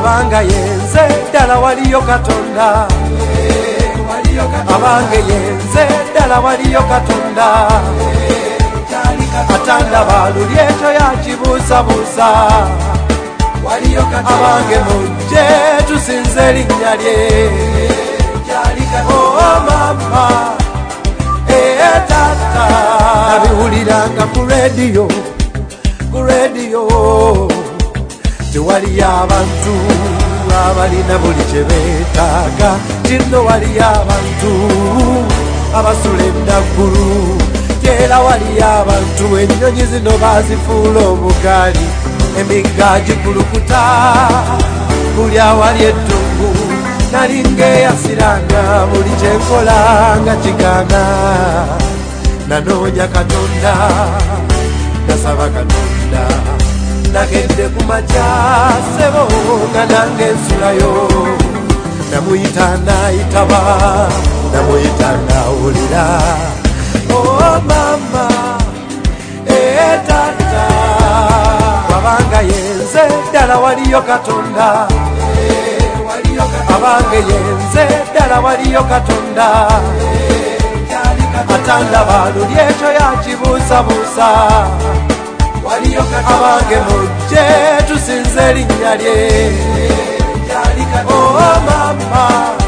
abange yenze ddala waliyo Katonda abange yenze ddala waliyo Katonda atandaba luli ekyo yakibuusabuusa abange mujje tusinze erinnya lye oh mama tata nabiwuliranga ku rediyo tewaliyo abantu abalina buli kye beetaaga kino waliyo abantu abasula ennaggulu era waliyo abantu ennyonyi zino bazifuula obugaali emigga gikulukuta buli awali eddungu nalinga eyasiranga buli kyenkola nga kigaana nanoonya Katonda nasaba Katonda nagende ku makya ssebo nga nange ensulayo namuyita nayitaba namuyita nawulira oh mama tata wabanga yenze ddala waliyo Katonda abange yenze ddala waliyo Katonda atandaba luli ekyo yakibuusabuusa abange mujje tusinze erinnya lye oh mama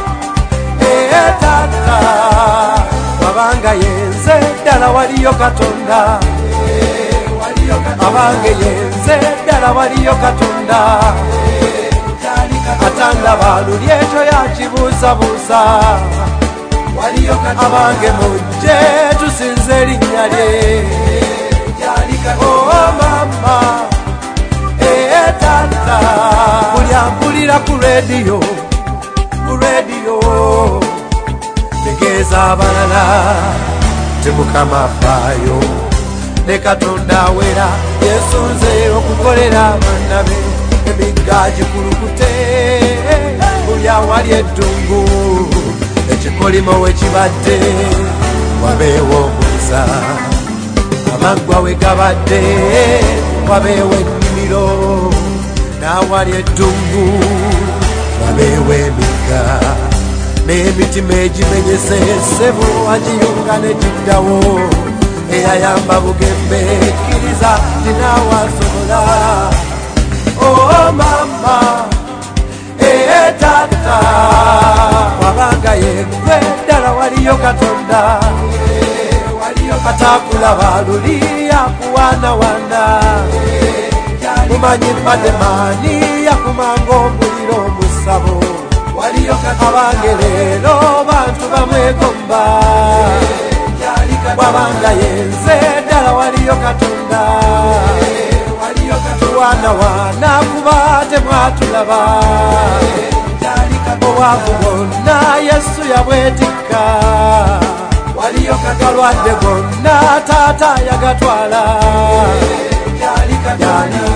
tata wabanga yenze ddala waliyo Katonda abange yenze ddala waliyo Katonda atandaba luli ekyo yakibuusabuusa abange mujje tusinze erinnya lye oh mama tata buli ampulira ku rediyo tegeeza abalala temukama afaayo ne Katonda awera yesunze okukolera abaana be emigga gikulukute buli awali eddungu ekikolimo wekibadde wabeewo omwiza amaggwa we gabadde wabeewo ennimiro n'awali eddungu wabeewo emigga n'emitima egimenyese ssebo agiyunga ne giddawo eyayamba bugembe ekkiriza tinaawe asobola oh mama tata wabanga yegwe ddala waliyo Katonda atakulaba luli akuwaanawaana mumanyi mpadde maani yakumanga omuliro omusabo abange leero bantu bamwegomba wabanga yenze ddala waliyo Katonda tuwaanawaana kuba temwatulaba obwavu bwonna Yesu yabwetikka galwadde gonna taata yagatwala